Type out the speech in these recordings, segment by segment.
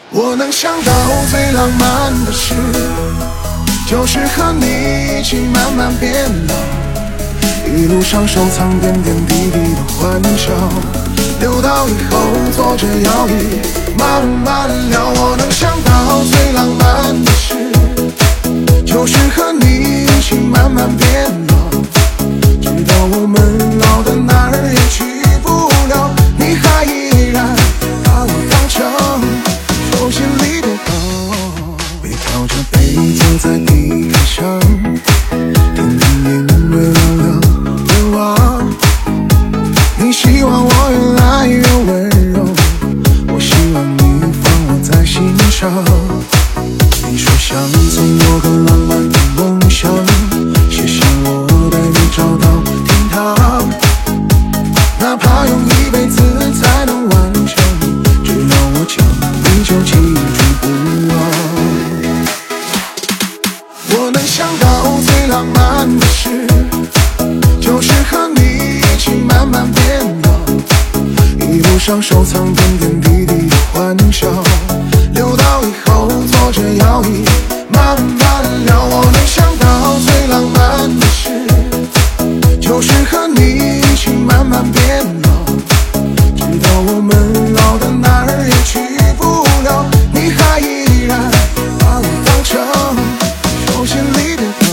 我能想到最浪漫的事，就是和你一起慢慢变老，一路上收藏点点滴滴的欢笑，留到以后坐着摇椅慢慢聊。我能想到最浪漫的事，就是和你一起慢慢变老，直到我们老的哪儿也去不了，你还依然把我当成手心里的宝。别靠着杯子在地毯上，听听音乐聊聊愿望。你希望我越来越温柔，我希望你放我在心上。你说想送我个浪漫的梦想，谢谢我带你找到天堂，哪怕用一辈子才能完成，只要我讲你就记住不忘。我能想到最浪漫的事，就是和你一起慢慢变老，一路上收藏点点滴滴的欢笑，留到以后坐着摇椅慢慢聊。我能想到最浪漫的事，就是和你一起慢慢变老，直到我们老的哪儿也去不了，你还依然把我当成手心里的宝。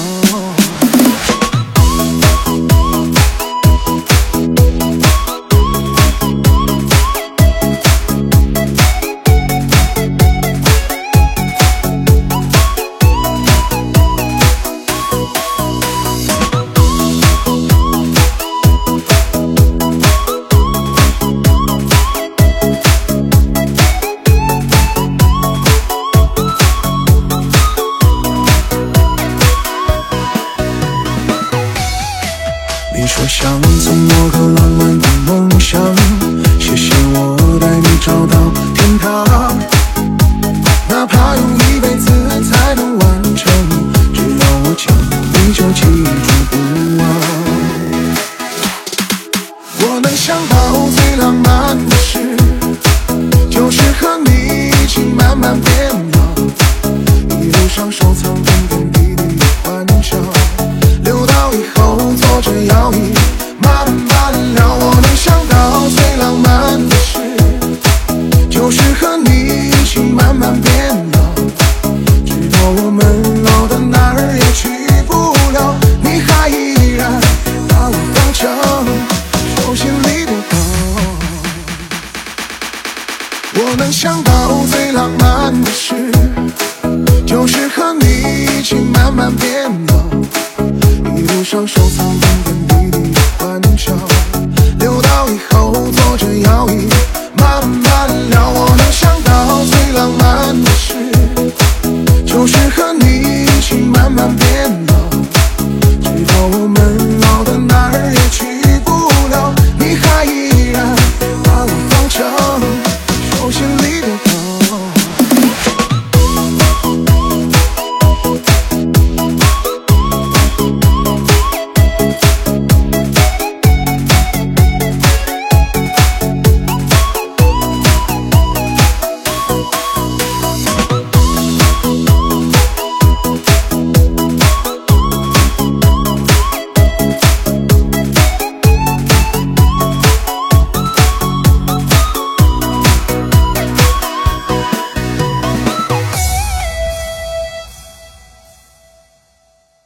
你说想送我个浪漫的梦想，谢谢我带你找到天堂，哪怕用一辈子才能完成，只要我讲你就记住不忘。我能想到最浪漫的事，就是和你一起慢慢变老，一路上收藏点点滴滴的欢笑，留到以后坐着摇椅慢慢聊。我能想到最浪漫的事，就是和你一起慢慢变老，直到我们老的哪儿也去不了，你还依然把我当成手心里的宝。我能想到最浪漫的事，就是和你一起慢慢变老，一路上收藏点点滴滴的欢笑，留到以后坐着摇椅慢慢